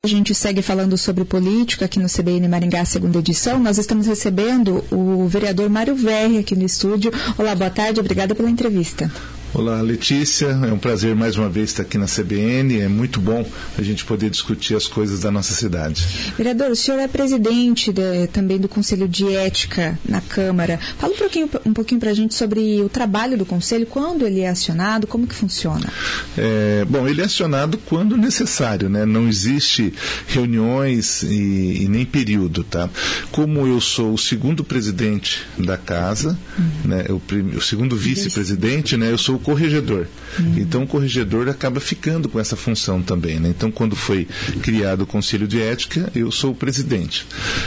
A gente segue falando sobre política aqui no CBN Maringá, segunda edição. Nós estamos recebendo o vereador Mário Verri aqui no estúdio. Olá, boa tarde, obrigada pela entrevista. Olá, Letícia, é um prazer mais uma vez estar aqui na CBN, é muito bom a gente poder discutir as coisas da nossa cidade. Vereador, o senhor é presidente também do Conselho de Ética na Câmara. Fala um pouquinho para a gente sobre o trabalho do Conselho, quando ele é acionado, como que funciona? Bom, ele é acionado quando necessário, né? Não existe reuniões e nem período, tá? Como eu sou o segundo presidente da casa, né? O segundo vice-presidente, né? Eu sou o corregedor. Então o corregedor acaba ficando com essa função também, né? Então quando foi criado o Conselho de Ética, eu sou o presidente.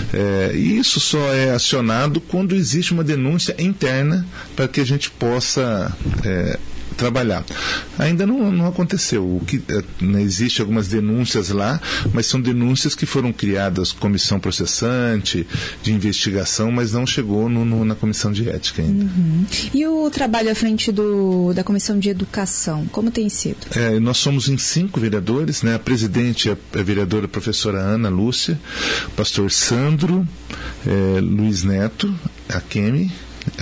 E isso só é acionado quando existe uma denúncia interna para que a gente possa trabalhar. Ainda não aconteceu. Existe algumas denúncias lá, mas são denúncias que foram criadas comissão processante, de investigação, mas não chegou na comissão de ética ainda. E o trabalho à frente da comissão de educação, como tem sido? Nós somos em 5 vereadores, né? A presidente é a vereadora professora Ana Lúcia, o pastor Sandro, Luiz Neto, a Kemi,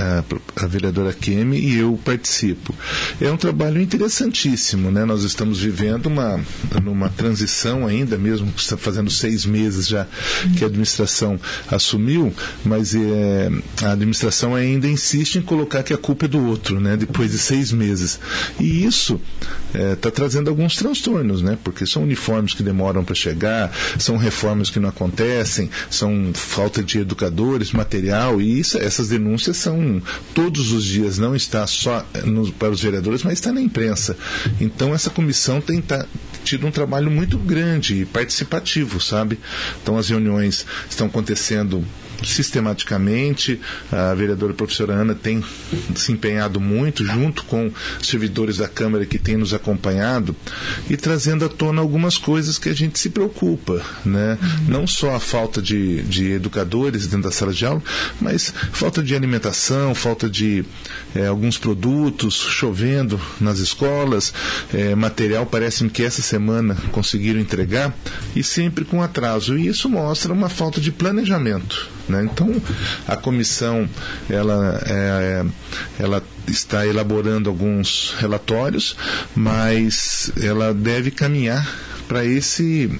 a vereadora Kemi, e eu participo. É um trabalho interessantíssimo, né? Nós estamos vivendo numa transição ainda, mesmo que está fazendo 6 meses já que a administração assumiu, mas a administração ainda insiste em colocar que a culpa é do outro, né? Depois de 6 meses. E isso está trazendo alguns transtornos, né? Porque são uniformes que demoram para chegar, são reformas que não acontecem, são falta de educadores, material, e essas denúncias são todos os dias, não está só para os vereadores, mas está na imprensa. Então essa comissão tem tido um trabalho muito grande e participativo, sabe? Então as reuniões estão acontecendo sistematicamente. A vereadora professora Ana tem se empenhado muito, junto com os servidores da Câmara que têm nos acompanhado, e trazendo à tona algumas coisas que a gente se preocupa, né? Não só a falta de educadores dentro da sala de aula, mas falta de alimentação, falta de alguns produtos, chovendo nas escolas, material, parece-me que essa semana conseguiram entregar, e sempre com atraso, e isso mostra uma falta de planejamento, né? Então a comissão ela está elaborando alguns relatórios, mas ela deve caminhar para esse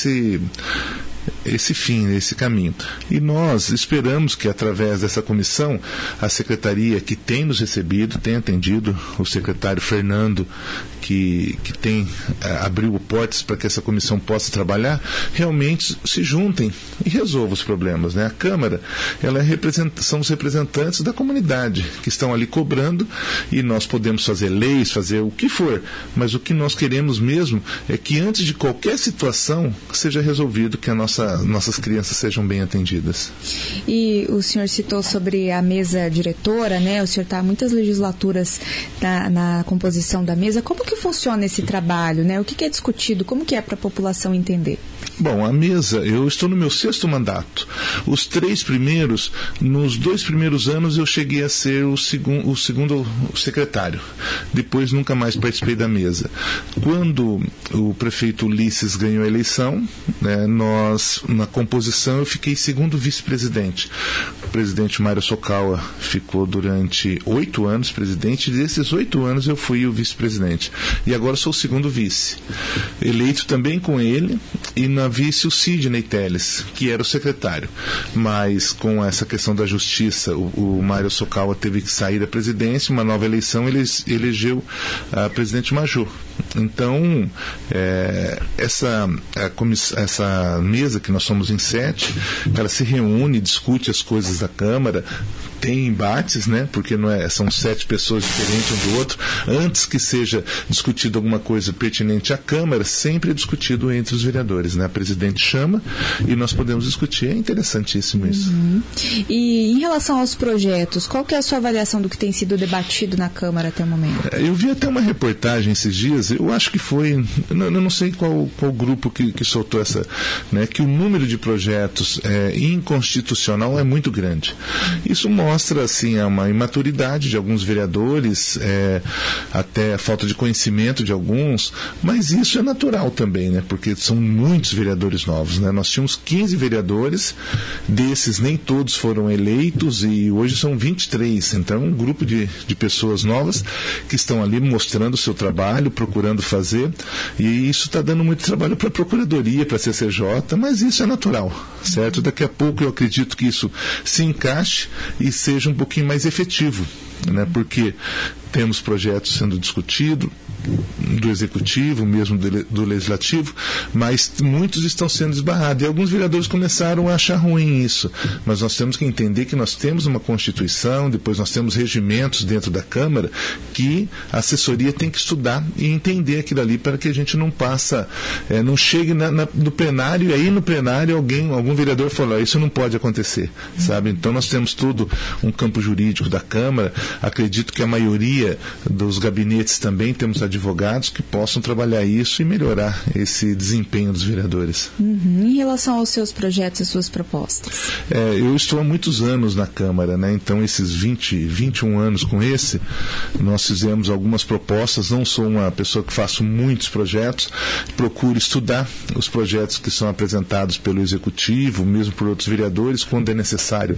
fim, esse caminho. E nós esperamos que, através dessa comissão, a secretaria que tem nos recebido, tem atendido, o secretário Fernando, que abriu portas para que essa comissão possa trabalhar, realmente se juntem e resolvam os problemas, né? A Câmara, são os representantes da comunidade que estão ali cobrando, e nós podemos fazer leis, fazer o que for, mas o que nós queremos mesmo é que, antes de qualquer situação, seja resolvido, que nossas crianças sejam bem atendidas. E o senhor citou sobre a mesa diretora, né? O senhor está há muitas legislaturas na composição da mesa. Como que funciona esse trabalho, né? O que é discutido? Como que é para a população entender? Bom, a mesa, eu estou no meu 6º mandato. Os 3 primeiros, nos 2 primeiros anos eu cheguei a ser o segundo secretário. Depois nunca mais participei da mesa. Quando o prefeito Ulisses ganhou a eleição, né, na composição eu fiquei 2º vice-presidente. O presidente Mário Sokawa ficou durante 8 anos presidente, e desses 8 anos eu fui o vice-presidente. E agora sou o 2º vice. Eleito também com ele, e na vice o Sidney Telles, que era o secretário. Mas com essa questão da justiça, o Mário Sokawa teve que sair da presidência, uma nova eleição, ele elegeu a presidente Major. Então, essa mesa, que nós somos em 7, ela se reúne, discute as coisas da Câmara, tem embates, né? Porque são 7 pessoas diferentes um do outro. Antes que seja discutido alguma coisa pertinente à Câmara, sempre é discutido entre os vereadores, né? A presidente chama e nós podemos discutir. É interessantíssimo isso. E em relação aos projetos, qual que é a sua avaliação do que tem sido debatido na Câmara até o momento? Eu vi até uma reportagem esses dias vereadores, eu acho que foi, eu não sei qual grupo que soltou essa, né, que o número de projetos inconstitucional é muito grande. Isso mostra, assim, uma imaturidade de alguns vereadores, até a falta de conhecimento de alguns, mas isso é natural também, né, porque são muitos vereadores novos, né? Nós tínhamos 15 vereadores, desses nem todos foram eleitos e hoje são 23, então um grupo de pessoas novas que estão ali mostrando o seu trabalho, procurando fazer, e isso está dando muito trabalho para a Procuradoria, para a CCJ, mas isso é natural, certo? Daqui a pouco eu acredito que isso se encaixe e seja um pouquinho mais efetivo, né? Porque temos projetos sendo discutidos do Executivo, mesmo do Legislativo, mas muitos estão sendo esbarrados. E alguns vereadores começaram a achar ruim isso. Mas nós temos que entender que nós temos uma Constituição, depois nós temos regimentos dentro da Câmara, que a assessoria tem que estudar e entender aquilo ali para que a gente não não chegue no plenário, e aí no plenário algum vereador falou, isso não pode acontecer, sabe? Então nós temos todo um campo jurídico da Câmara, acredito que a maioria dos gabinetes também temos advogados que possam trabalhar isso e melhorar esse desempenho dos vereadores. Em relação aos seus projetos e suas propostas? Eu estou há muitos anos na Câmara, né? Então esses 21 anos com nós fizemos algumas propostas, não sou uma pessoa que faço muitos projetos, procuro estudar os projetos que são apresentados pelo Executivo, mesmo por outros vereadores, quando é necessário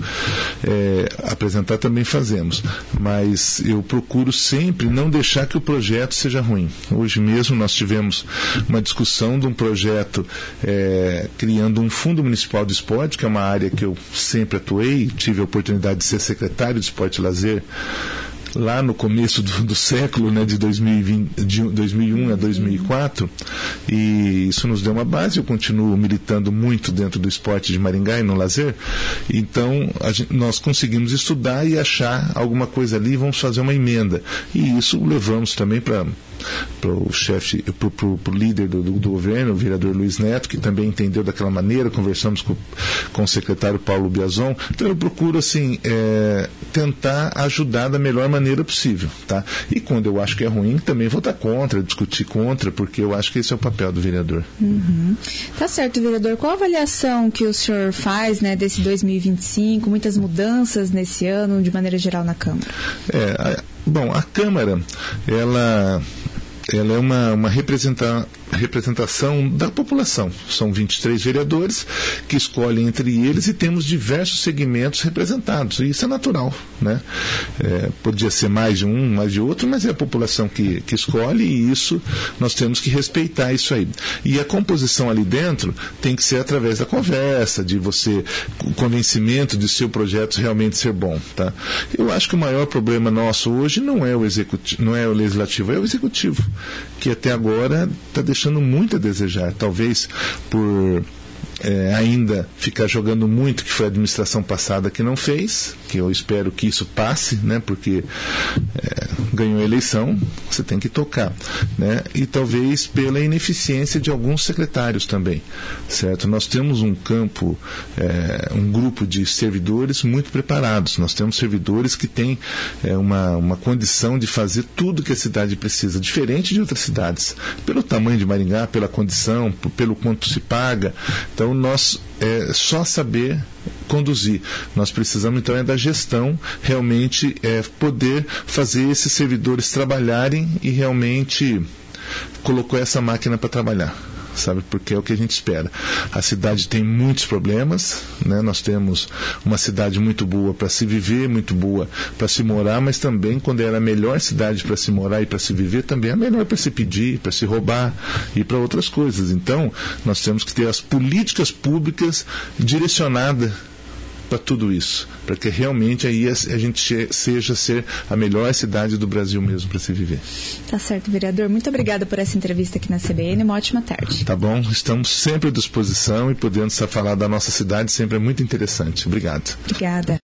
apresentar também fazemos, mas eu procuro sempre não deixar que o projeto seja ruim. Hoje mesmo nós tivemos uma discussão de um projeto criando um Fundo Municipal de Esporte, que é uma área que eu sempre atuei, tive a oportunidade de ser secretário de Esporte e Lazer lá no começo do século, né, de 2001 a 2004, e isso nos deu uma base. Eu continuo militando muito dentro do esporte de Maringá e no lazer, então nós conseguimos estudar e achar alguma coisa ali, vamos fazer uma emenda, e isso levamos também para o chefe, para o líder do governo, o vereador Luiz Neto, que também entendeu daquela maneira. Conversamos com o secretário Paulo Biazon. Então eu procuro, assim, tentar ajudar da melhor maneira possível, tá? E quando eu acho que é ruim, também vou estar contra, discutir contra, porque eu acho que esse é o papel do vereador. Tá certo, vereador. Qual a avaliação que o senhor faz, né, desse 2025, muitas mudanças nesse ano, de maneira geral, na Câmara? Bom, a Câmara, ela é uma representação da população. São 23 vereadores que escolhem entre eles, e temos diversos segmentos representados, e isso é natural, né? Podia ser mais de um, mais de outro, mas é a população que escolhe, e isso nós temos que respeitar isso aí. E a composição ali dentro tem que ser através da conversa, de você, o convencimento de seu projeto realmente ser bom, tá? Eu acho que o maior problema nosso hoje não é o legislativo, é o executivo, que até agora está deixando muito a desejar, talvez por ainda ficar jogando muito, que foi a administração passada que não fez, que eu espero que isso passe, né, porque ganhou a eleição, você tem que tocar, né, e talvez pela ineficiência de alguns secretários também, certo? Nós temos um campo, um grupo de servidores muito preparados, nós temos servidores que têm uma condição de fazer tudo que a cidade precisa, diferente de outras cidades, pelo tamanho de Maringá, pela condição, pelo quanto se paga. Então nós só saber conduzir. Nós precisamos então da gestão, realmente poder fazer esses servidores trabalharem e realmente colocou essa máquina para trabalhar, sabe? Porque é o que a gente espera. A cidade tem muitos problemas, né? Nós temos uma cidade muito boa para se viver, muito boa para se morar, mas também, quando era a melhor cidade para se morar e para se viver, também é a melhor para se pedir, para se roubar e para outras coisas. Então, nós temos que ter as políticas públicas direcionadas para tudo isso, para que realmente aí a gente ser a melhor cidade do Brasil mesmo para se viver. Tá certo, vereador. Muito obrigada por essa entrevista aqui na CBN. Uma ótima tarde. Tá bom, estamos sempre à disposição, e podendo falar da nossa cidade sempre é muito interessante. Obrigado. Obrigada.